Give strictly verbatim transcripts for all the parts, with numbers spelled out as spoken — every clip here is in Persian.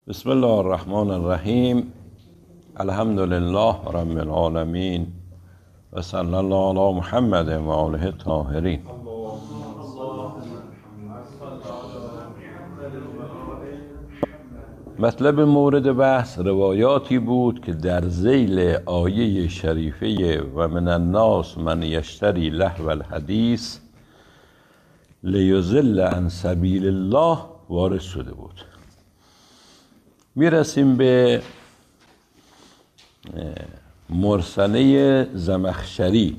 بسم الله الرحمن الرحیم. الحمد لله رب العالمین و صلی الله علی محمد و آله الطاهرین. مطلب مورد بحث روایاتی بود که در ذیل آیه شریفه و من الناس من یشتری لهو الحدیث لیضل عن سبیل الله وارد شده بود. میرسیم به مرسله زمخشری،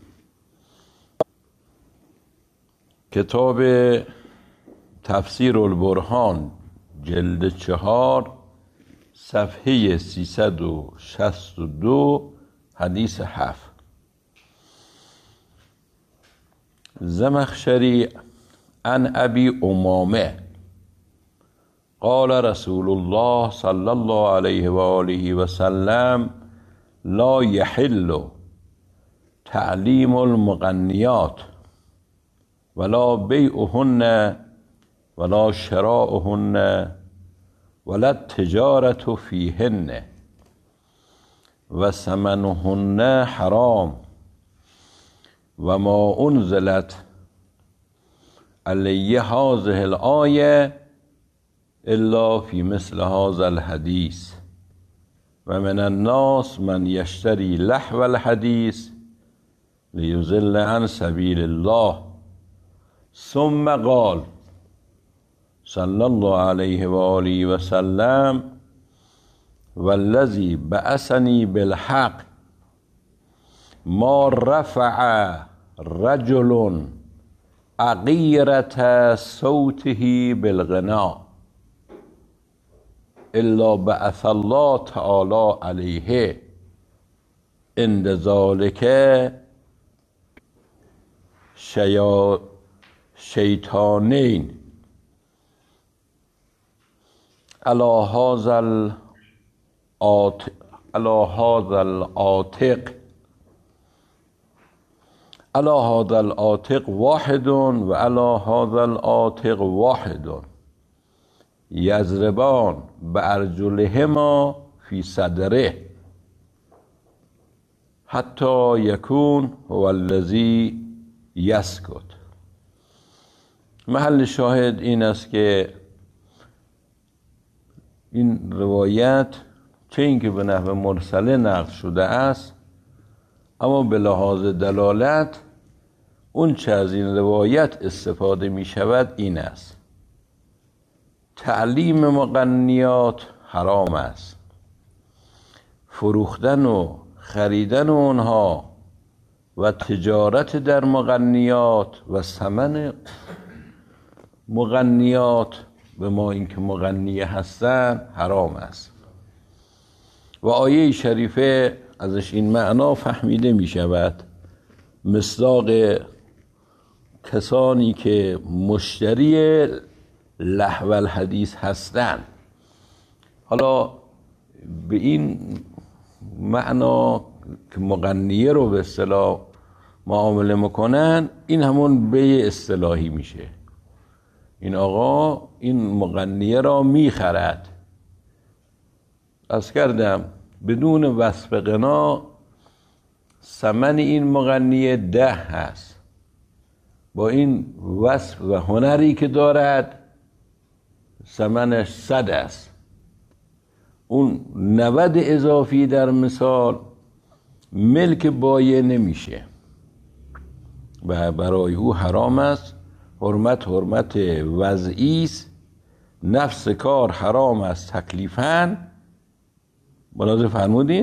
کتاب تفسیر البرهان جلد چهار صفحه سیصد و شصت و دو حدیث هفت. زمخشری عن ابی امامه قال رسول الله صلی الله علیه و آله و سلم لا یحل تعلیم المغنیات ولا بیعهن ولا شراؤهن ولا التجارة فیهن و ثمنهن حرام و ما انزلت علی هذه الآیه الا فی مثل هذا الحدیث و من الناس من یشتری لهو الحدیث لیضل عن سبیل الله. ثم قال صلی الله علیه و آله و سلم والذی بعثنی بالحق ما رفع رجل عقیرة صوته بالغنا الا بعث الله تعالی علیه عند ذلک شیا شیطانین علی هذا العاتق علی هذا العاتق علی هذا العاتق واحد و علی هذا العاتق واحد یضربان بارجلهما فی صدره حتی یکون هو الذی یسکت. محل شاهد این است که این روایت چه اینکه به نحو مرسله نقل شده است، اما به لحاظ دلالت اون چه از این روایت استفاده می شود این است: تعلیم مغنیات حرام است، فروختن و خریدن اونها و تجارت در مغنیات و ثمن مغنیات به ما اینکه مغنیه هستن حرام است. و آیه شریفه ازش این معنا فهمیده می شود مصداق کسانی که مشتری لهو الحدیث هستند. حالا به این معنا که مغنیه رو به اصطلاح معامله میکنن، این همون بیع اصطلاحی میشه. این آقا این مغنیه را میخرد. از کردم بدون وصف غنا ثمن این مغنیه ده هست، با این وصف و هنری که دارد ثمنش صد است. اون نود اضافی در مثال ملک بایع نمیشه و برای او حرام است. حرمت حرمت وضعی است. نفس کار حرام است تکلیفاً. ملاحظه فرمودین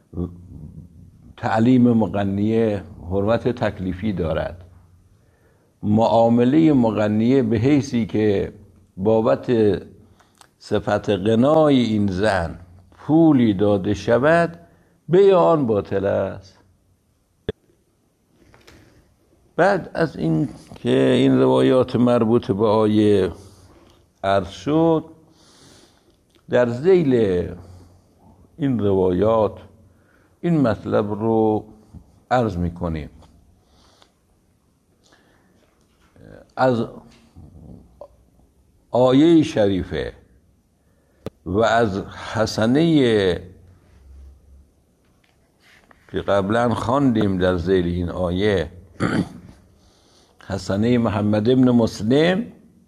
تعلیم مغنیه حرمت تکلیفی دارد. معامله مغنیه به حیثی که بابت صفت غنای این زن پولی داده شود بیع آن باطل است. بعد از این که این روایات مربوط به آیه عرض شد، در ذیل این روایات این مطلب رو عرض میکنیم. از آیه شریفه و از حسنه که قبلا خواندیم در ذیل این آیه حسنه محمد ابن مسلم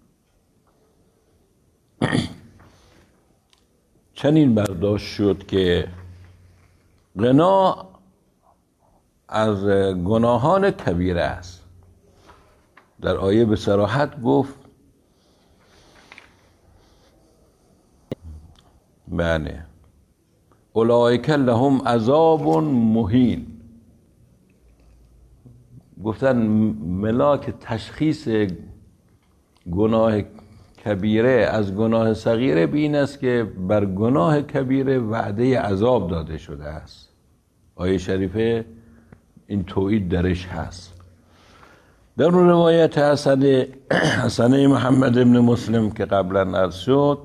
چنین برداشت شد که غنا از گناهان کبیره است. در آیه به صراحت گفت بله اولئک لهم عذاب مهین. گفتن ملاک تشخیص گناه کبیره از گناه صغیره به این است که بر گناه کبیره وعده عذاب داده شده است. آیه شریفه این توعید درش هست. در روایت حسنه حسنه محمد ابن مسلم که قبلا عرض شد،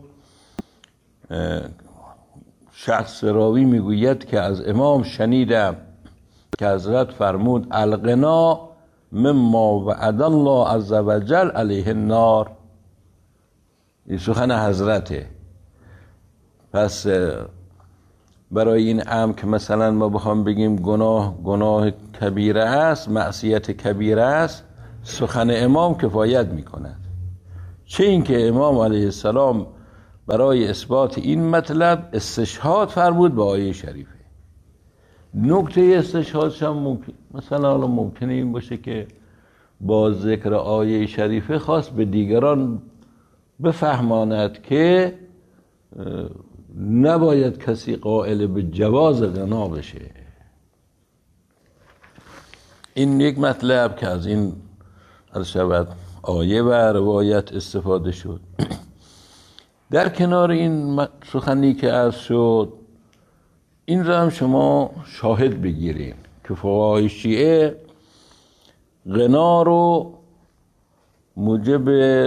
شخص راوی میگوید که از امام شنیدم که حضرت فرمود الغنا مما وعد الله عز وجل علیه النار. این سخن حضرته. پس برای این امر که مثلا ما بخوام بگیم گناه گناه کبیره است، معصیت کبیره است، سخن امام کفایت میکند. چه این که امام علیه السلام برای اثبات این مطلب استشهاد فرمود به آیه شریفه. نکته استشهادش هم ممکن مثلا حالا ممکنه این باشه که با ذکر آیه شریفه خاص به دیگران بفهماند که نباید کسی قائل به جواز غنا بشه. این یک مطلب که از این عرض شود آیه و روایت استفاده شد. در کنار این سخنی که عرض شد، این را هم شما شاهد بگیریم که فقهای شیعه غنا رو موجب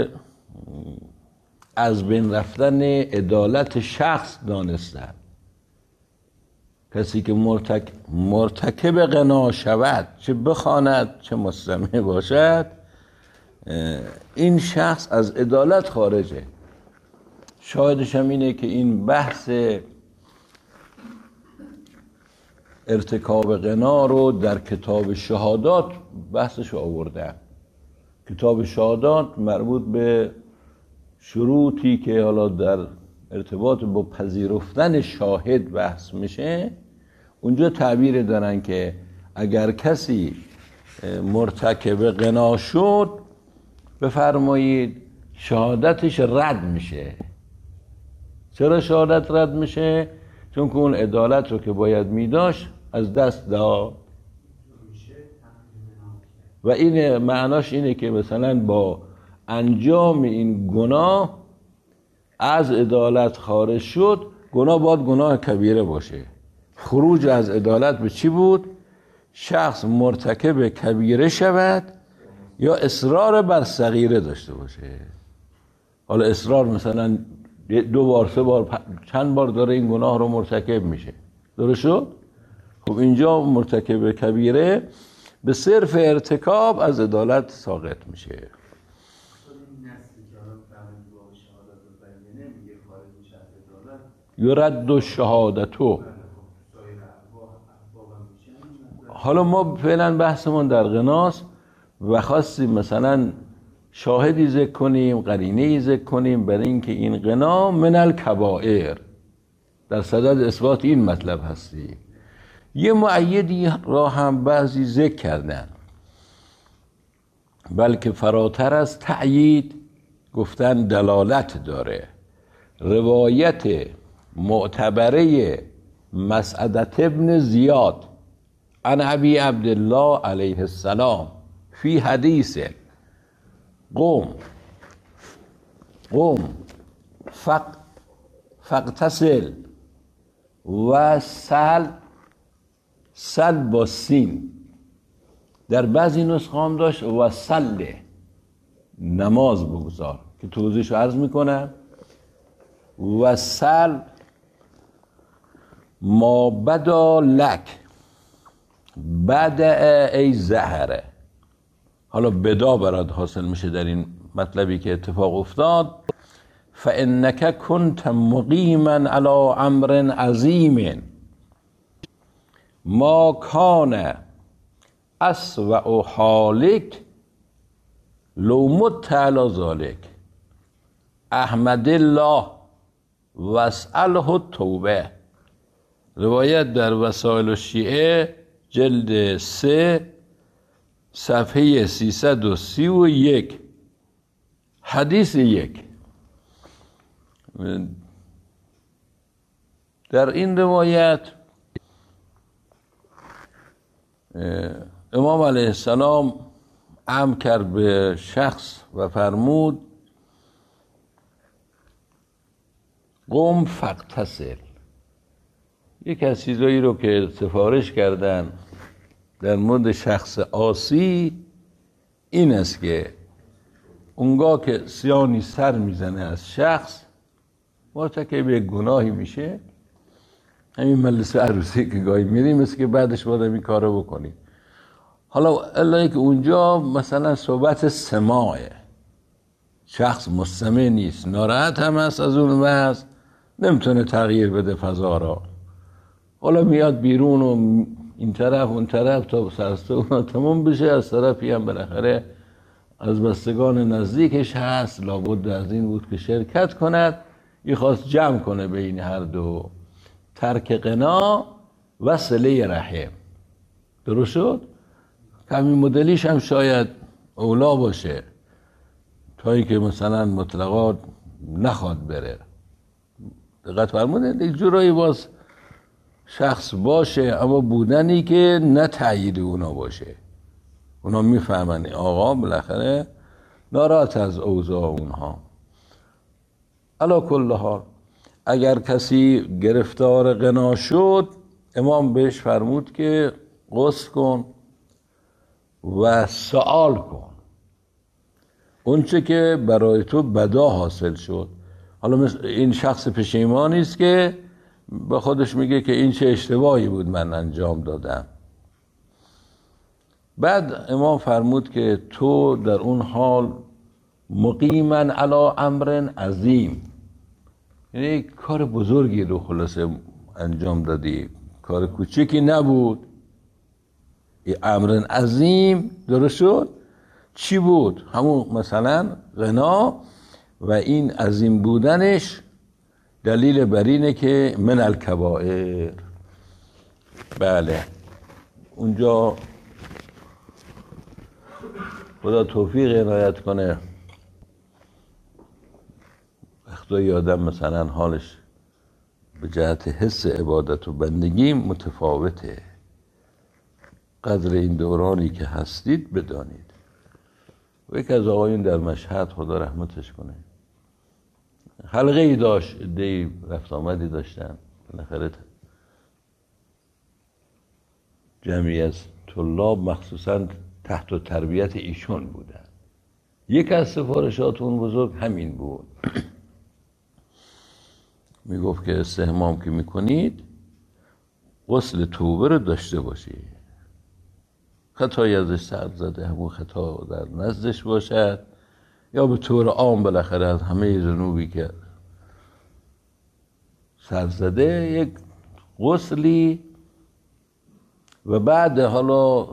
از بین رفتن عدالت شخص دانستن. کسی که مرتک... مرتکب غنا شود، چه بخواند چه مستمع باشد، این شخص از عدالت خارجه. شاهدش هم اینه که این بحث ارتکاب غنا رو در کتاب شهادات بحثش آورده. کتاب شهادات مربوط به شروطی که حالا در ارتباط با پذیرفتن شاهد بحث میشه، اونجا تعبیر دارن که اگر کسی مرتکب غنا شد بفرمایید شهادتش رد میشه. چرا شهادت رد میشه؟ چون که اون عدالت رو که باید میداشت از دست داد. و این معناش اینه که مثلا با انجام این گناه از عدالت خارج شد. گناه باید گناه کبیره باشه. خروج از عدالت به چی بود؟ شخص مرتکب کبیره شود یا اصرار بر صغیره داشته باشه. حالا اصرار مثلا دو بار سه بار چند بار داره این گناه رو مرتکب میشه. درست شد؟ خب اینجا مرتکب کبیره به صرف ارتکاب از عدالت ساقط میشه. یرد و شهادتو. حالا ما فعلا بحثمون در غناست و خواستیم مثلا شاهدی ذکر کنیم، قرینه‌ای ذکر کنیم برای اینکه این غنا من الکبائر در صدد اثبات این مطلب هستی. یه مؤیدی را هم بعضی ذکر کردن، بلکه فراتر از تأیید گفتن دلالت داره. روایت معتبره مسعدة ابن زیاد عن ابی عبدالله علیه السلام فی حدیث قوم قوم فق فقتسل و سل سل با سین، در بعضی نسخه هم داشت و سله نماز بگذار که توضیحش عرض میکنم. و سل ما بدا لک بعد ای زهره. حالا بدا برات حاصل میشه در این مطلبی که اتفاق افتاد. فانک کنت مقیما علی امر عظیم ما کان اسوأ حالک لو مت علی ذلک احمد الله واسأله التوبه. روایت در وسائل الشیعه جلد سه صفحه سیصد و سی و یک، حدیث یک. در این روایت امام علیه السلام امر کرد به شخص و فرمود قم فاغتسل. یک از چیزایی رو که سفارش کردن در مورد شخص عاصی این است که اونگاه که سیانی سر میزنه از شخص مرتکب یک گناهی میشه، همین مجلس عروسی که گاهی میریم است که بعدش باید این کارو بکنی. حالا الا که اونجا مثلا صحبت سماعه، شخص مستمع نیست، ناراحت هم هست از اون وضع، نمیتونه تغییر بده فضا را، حالا میاد بیرون و این طرف اون طرف تا سرسته اونا تمام بشه. از طرفی هم بالاخره از بستگان نزدیکش هست، لابد از این بود که شرکت کند، یه خواست جمع کنه بین هر دو، ترک قنا و صله رحم. درست شد؟ همین مدلیش هم شاید اولا باشه تا اینکه مثلا مطلقات نخواد بره. دقت فرمودید یک جورایی باز شخص باشه، اما بودنی که نه تأیید اونا باشه، اونا میفهمن آقا بالاخره ناراحت از اوضاع اونها. علا کل حال اگر کسی گرفتار غنا شد، امام بهش فرمود که غسل کن و سؤال کن اونچه که برای تو بدا حاصل شد. حالا مثل این شخص پشیمانی است که به خودش میگه که این چه اشتباهی بود من انجام دادم. بعد امام فرمود که تو در اون حال مقیما علی امر عظیم، یعنی کار بزرگی رو خلاصه انجام دادی، کار کوچکی نبود، این امر عظیم. درست شد؟ چی بود؟ همون مثلا غنا و این عظیم بودنش دلیل بر اینه که من الکبائر. بله اونجا خدا توفیق عنایت کنه، وقتی آدم مثلا حالش به جهت حس عبادت و بندگی متفاوته، قدر این دورانی که هستید بدانید. و یک از آقایون در مشهد خدا رحمتش کنه حلقه ای داشت، عده‌ای رفت آمدی داشتن، بالاخره جمعی از طلاب مخصوصا تحت تربیت ایشون بودن. یک از سفارشات اون بزرگ همین بود میگفت که استحمام که میکنید غسل توبه رو داشته باشید، خطایی ازش سر زده همون خطا در نزدش باشد، یا به طور عام بالاخره از همه ذنوبی که سر زده یک غسلی. و بعد حالا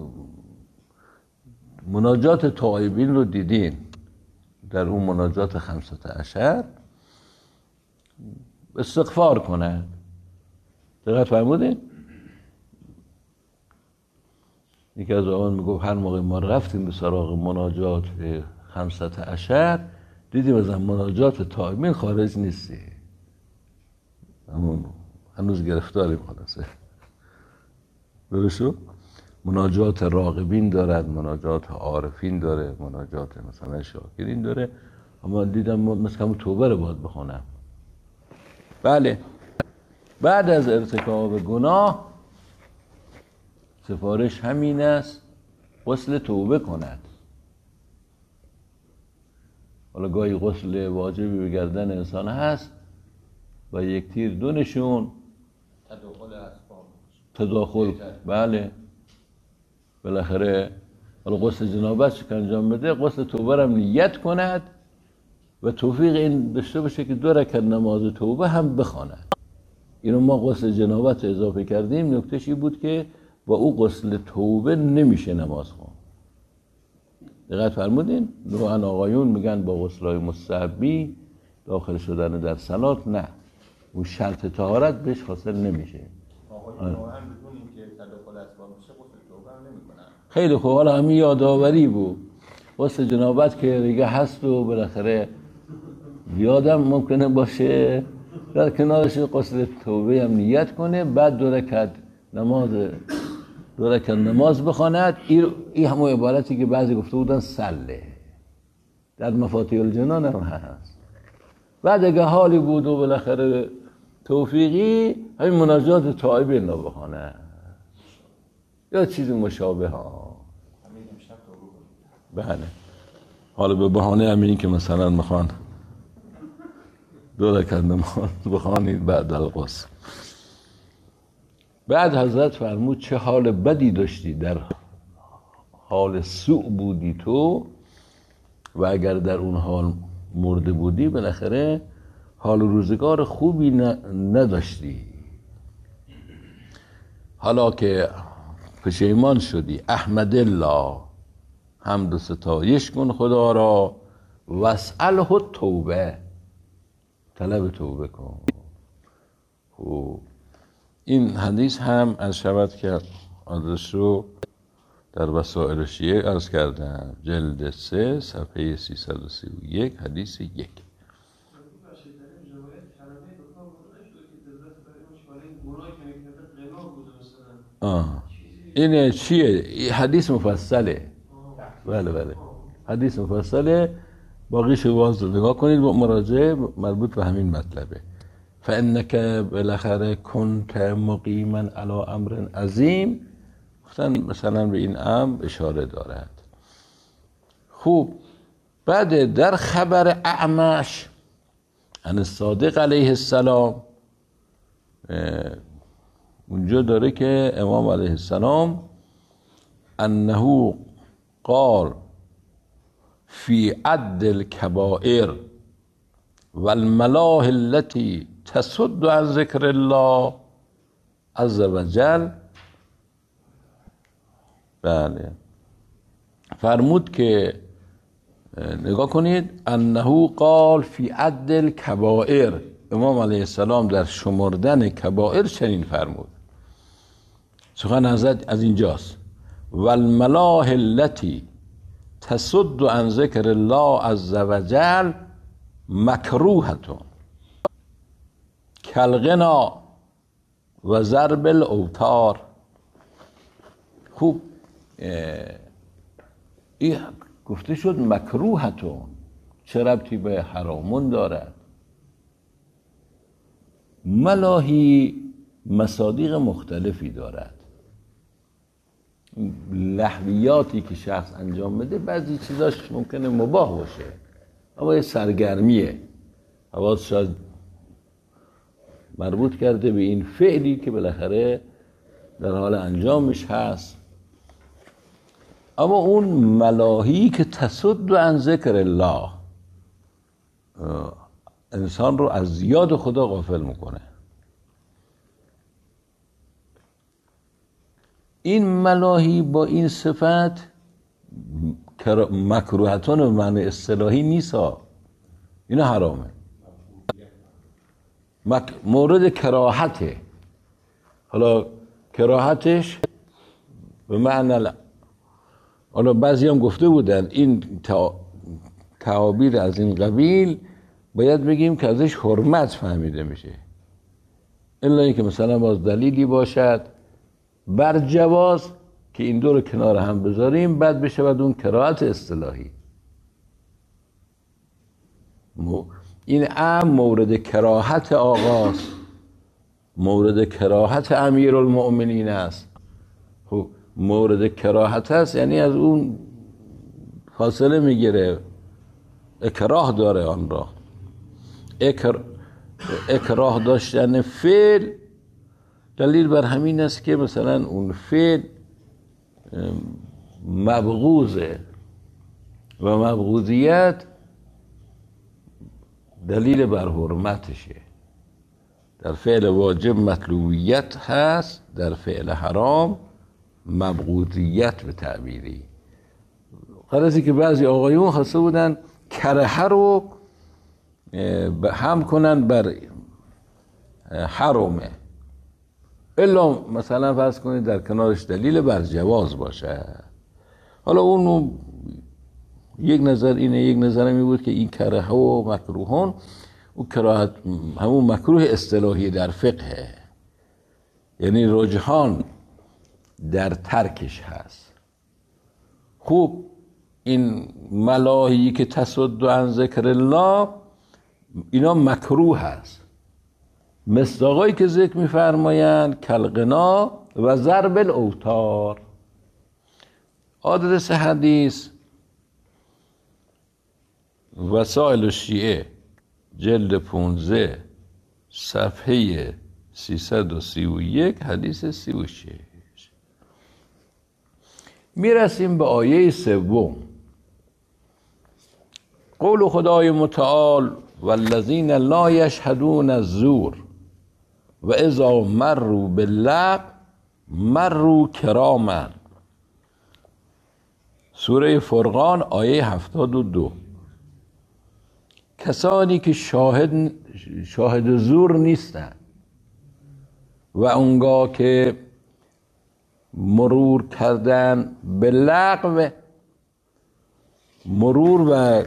مناجات تائبین رو دیدین، در اون مناجات خمسة عشر استغفار کنن. دقت فرمودین؟ یکی از آقایان میگفت هر موقع ما رفتیم به سراغ مناجات خمسة عشر دیدیم از مناجات تائبین خارج نیستی، همون هنوز گرفتاریم خلاصه. درستو؟ مناجات راغبین دارد، مناجات عارفین داره، مناجات مثلا شاکرین داره، اما دیدم مثل همون توبه رو باید بخونم. بله بعد از ارتکاب گناه سفارش همین است غسل توبه کند. حالا گاهی غسل واجبی به گردن انسان هست و یک تیر دو نشون تداخل اسباب تداخل، بله بالاخره حالا غسل جنابت که انجام بده غسل توبه هم نیت کند و توفیق این داشته باشه که دو رکعت نماز توبه هم بخونه. اینو ما غسل جنابت اضافه کردیم. نکتهش این بود که با او غسل توبه نمیشه نماز خون. دقت فرمودین؟ نوعا آقایون میگن با غسل‌های مستحبی داخل شدن در صلات نه، اون شرط طهارت بهش حاصل نمیشه. آقایون نوعا بدون اینکه تداخل اسباب میشه غسل توبه هم نمیکنن. خیلی خوب، حالا همین یادآوری بود. غسل جنابت که دیگه هست و بالاخره یادم ممکنه باشه، در کنارش غسل توبه هم نیت کنه، بعد دو رکعت نماز دو رکعت نماز بخواند. این همون عبارتی که بعضی گفته بودن سله در مفاتیح الجنان هم هست. بعد اگه حالی بود و بالاخره توفیقی، همین مناجات تائبین رو بخونه یا چیز مشابه ها. بله، حالا به بهانه همین که مثلا میخوان دو رکعت نماز بخوانید بعد الغسل. بعد حضرت فرمود چه حال بدی داشتی، در حال سوء بودی تو، و اگر در اون حال مرده بودی بالاخره حال روزگار خوبی نداشتی. حالا که پشیمان شدی، احمد الله، حمد و ستایش کن خدا را، واسأله توبه، طلب توبه کن. خوب، این حدیث هم از شود که آدرس رو در وسائل شیعه عرض کردم، جلد سه صفحه سیصد و سی و یک، حدیث یک. آه. این چیه؟ حدیث مفصله. بله بله، حدیث مفصله، باقیش باز نگاه کنید با مراجعه مربوط به همین مطلبه. فانک بالاخره کنت مقیما علی امر عظیم، مثلا به این امر اشاره دارد. خوب، بعد در خبر اعمش عن صادق علیه السلام اونجا داره که امام علیه السلام انه قال فی عد الکبائر والملاهی التي تصد عن ذکر الله عز وجل. بله، فرمود که نگاه کنید، انه قال فی عد الکبائر، امام علیه السلام در شمردن کبائر چنین فرمود. سخن حضرت از اینجاست. والملاهی التي تصد عن ذکر الله عز وجل مکروهتون کالغنا و ضرب الاوتار. خوب، این گفته شد مکروهتون، چه ربطی به حرامون دارد؟ ملاهی مصادیق مختلفی دارد. لهویاتی که شخص انجام بده بعضی چیزاش ممکنه مباح باشه، اما یه سرگرمیه، حواس شاید مربوط کرده به این فعلی که بالاخره در حال انجامش هست. اما اون ملاهی که تصد عن ذکر الله، انسان رو از یاد خدا غافل میکنه. این ملاهی با این صفت مکروهتون و معنی اصطلاحی نیست ها، اینا حرامه، مک... مورد کراهته. حالا کراهتش به معنی، حالا بعضی هم گفته بودن این تعابیر از این قبیل باید بگیم که ازش حرمت فهمیده میشه، الا اینکه مثلا باز دلیلی باشد بر جواز که این دو رو کنار هم بذاریم، بعد بشه بعد اون کراهت اصطلاحی. این ام مورد کراهت آقاست، مورد کراهت امیرالمؤمنین است. خب مورد کراهت است یعنی از اون فاصله میگیره، اکراه داره آن را. اکر... اکراه داشتن فعل دلیل بر همین است که مثلا اون فعل مبغوضه و مبغوضیت دلیل بر حرمتشه. در فعل واجب مطلوبیت هست، در فعل حرام مبغوضیت به تعبیری. غرضی که بعضی آقایون خواسته بودن کرهه رو هم کنن بر حرامه، الا مثلا فرض کنید در کنارش دلیل بر جواز باشه. حالا اون یک نظر اینه، یک نظر می بود که این کرهه و مکروهان او کراهت همون مکروه اصطلاحی در فقه، یعنی رجحان در ترکش هست. خوب این ملاهی که تصد عن ذکر الله اینا مکروه هست، مصداقایی که ذکر می‌فرمایند کالغنا و ضرب الاوتار. آدرس حدیث وسائل الشیعه جلد پونزده صفحه سیصد و سی و یک حدیث سی و شش. میرسیم به آیه سوم، قول خدای متعال والذین لا یشهدون الزور و اذا مروا باللغو مروا کراما. سوره فرقان آیه هفتاد و دو. کسانی که شاهد شاهد زور نیستن و اونگاه که مرور کردن به لغو، مرور و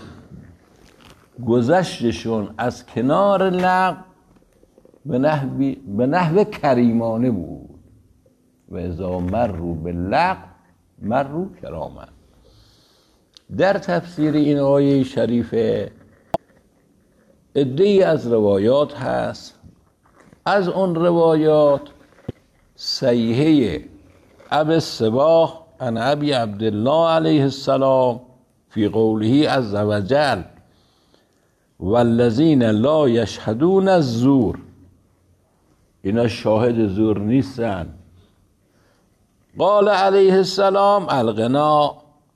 گذشتشون از کنار لغو به نحو به نحو کریمانه بود. و اذا مروا باللغو مروا کراما. در تفسیر این آیه شریفه عده‌ای از روایات هست. از اون روایات صحیحه ابی الصباح عن ابی عبدالله علیه السلام فی قوله عز وجل والذین لا یشهدون الزور، اینا شاهد زور نیستن. قال علیه السلام الغنا.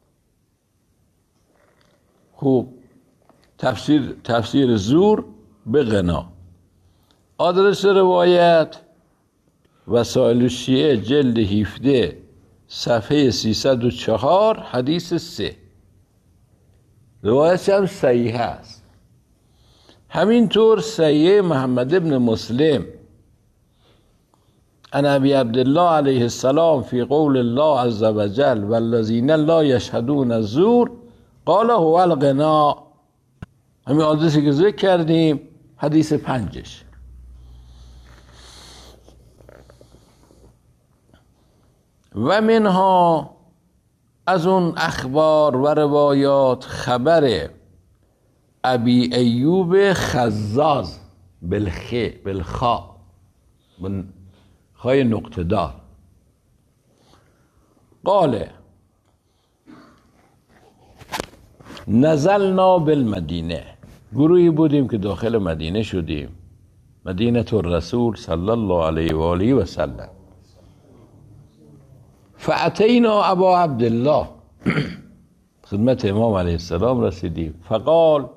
خوب تفسیر تفسیر زور به غنا. آدرس روایت وسائل الشیعه جلد هفده صفحه سیصد و چهار حدیث سه. روایت هم صحیح است. همینطور صحیح محمد ابن مسلم عن ابی عبدالله علیه السلام فی قول الله عز وجل والذین لا یشهدون الزور قال هو الغنا. همین آدرسی که ذکر کردیم حدیث پنجش. و منها از اون اخبار و روایات خبر ابی ایوب خزاز بالخ بالخا خای نقطه دار قال نزلنا بالمدینه، گروهی بودیم که داخل مدینه شدیم، مدینه الرسول صلی الله علیه و آله و سلم. فاتینا ابا عبدالله، خدمت امام علیه السلام رسیدیم. فقال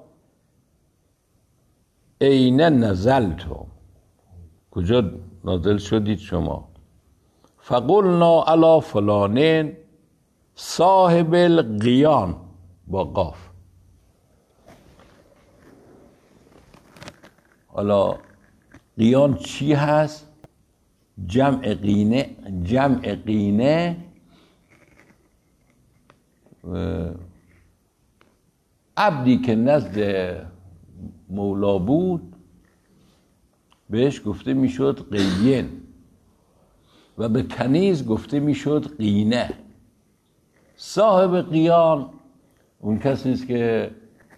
این نزلتم، کجا نازل شدید شما؟ فقلنا علی فلانین صاحب القیان با قاف. حالا قیان چی هست؟ جمع قینه، جمع قینه عبدی که نزد مولا بود بهش گفته میشد قیین و به کنیز گفته میشد قینه. صاحب قیان اون کسی است که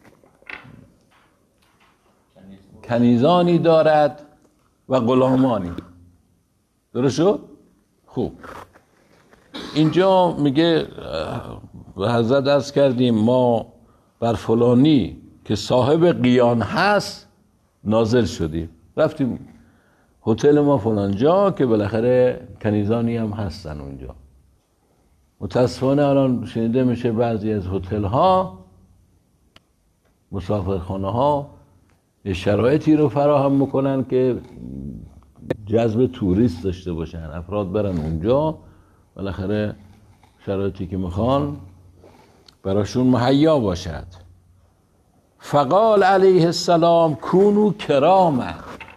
کنیزانی دارد و غلامانی. درست شد؟ خوب. اینجا میگه به حضرت عرض کردیم ما بر فلانی که صاحب قیان هست نازل شدیم، رفتیم هتل ما فلان جا که بالاخره کنیزانی هم هستن اونجا. متاسفانه الان شنیده میشه بعضی از هتل ها، مسافرخانه ها شرایطی رو فراهم میکنن که جذب توریست داشته باشن، افراد برن اونجا، بالاخره شرایطی که میخوان براشون مهیا باشد. فقال علیه السلام کونو کراما،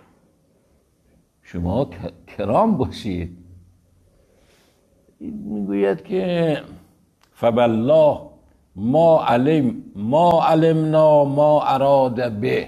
شما کرام باشید. میگوید که فبالله ما علم ما علمنا ما اراد به،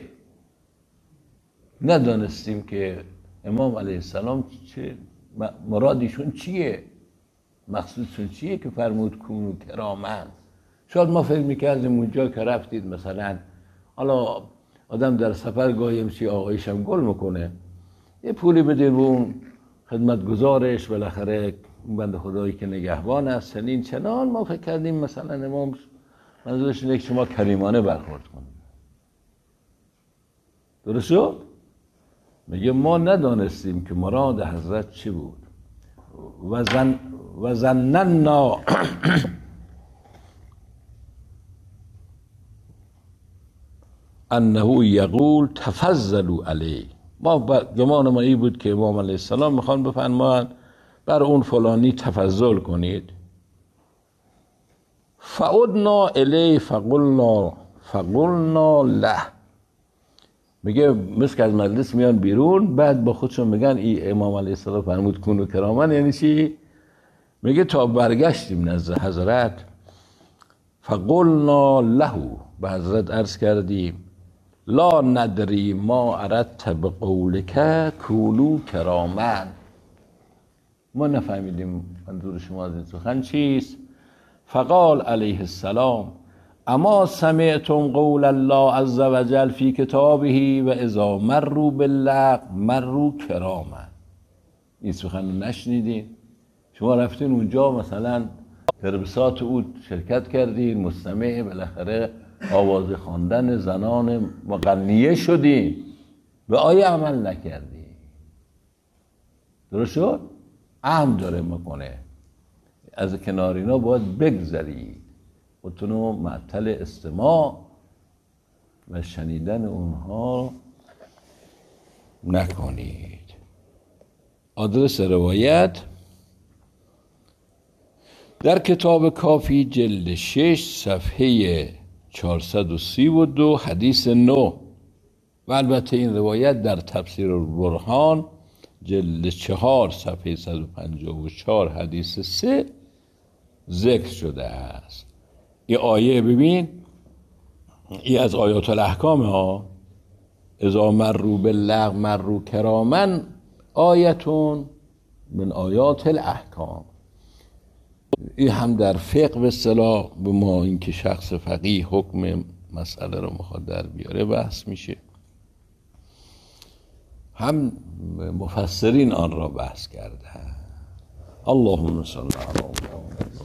ندانستیم که امام علیه السلام چه مرادشون چیه، مقصودشون چیه که فرمود کونو کرامن. شاید ما فکر میکردیم اونجا که رفتید مثلا، حالا آدم در سفر گاهی میشه آقایش هم گل میکنه، یه پولی بده به اون خدمتگزارش، بالاخره اون بنده خدایی که نگهبان است چنین چنان. ما فکر کردیم مثلا امام منظورش اینه که شما کریمانه برخورد کنید. درست شد؟ میگه ما ندانستیم که مراد حضرت چی بود. و زن و زننا انه یقول تفضلوا علی، ما گمان ما این بود که امام علیه السلام میخوان بفرمایند بر اون فلانی تفضل کنید. فعدنا الی فقلنا فقلنا له، میگه مثل که از مجلس میان بیرون، بعد با خودشون میگن ای امام علیه السلام فرمود کونو کرامن، یعنی چی؟ میگه تا برگشتیم نزد حضرت، فقلنا له، به حضرت عرض کردیم لا ندری ما اردت بقولک کونو کرامن، ما نفهمیدیم منظور شما از این سخن چیست. فقال علیه السلام اما سمعتم قول الله عز وجل فی کتابه و اذا مروا باللغو مروا کراما، این سخن رو نشنیدین؟ شما رفتین اونجا مثلا تربسات او شرکت کردین، مستمع بالاخره آواز خواندن زنان مغنیه شدین، به آیه عمل نکردین. درست شد؟ اهم داره میکنه از کنار اینا باید بگذرید، خودتونو معطل استماع و شنیدن اونها نکنید. آدرس روایت در کتاب کافی جلد شش صفحه چهارصد و سی و دو حدیث نو، و البته این روایت در تفسیر البرهان جلد چهار صفحه صد و پنجاه و چهار حدیث سه ذکر شده است. این آیه ببین، این از آیات الاحکام ها، اذا مروا باللغو مروا کراما، آیتون من آیات الاحکام. این هم در فقه به اصطلاح به ما اینکه شخص فقیه حکم مسئله رو میخواد در بیاره بحث میشه، هم مفسرین آن را بحث کرده. اللهم صل علی محمد.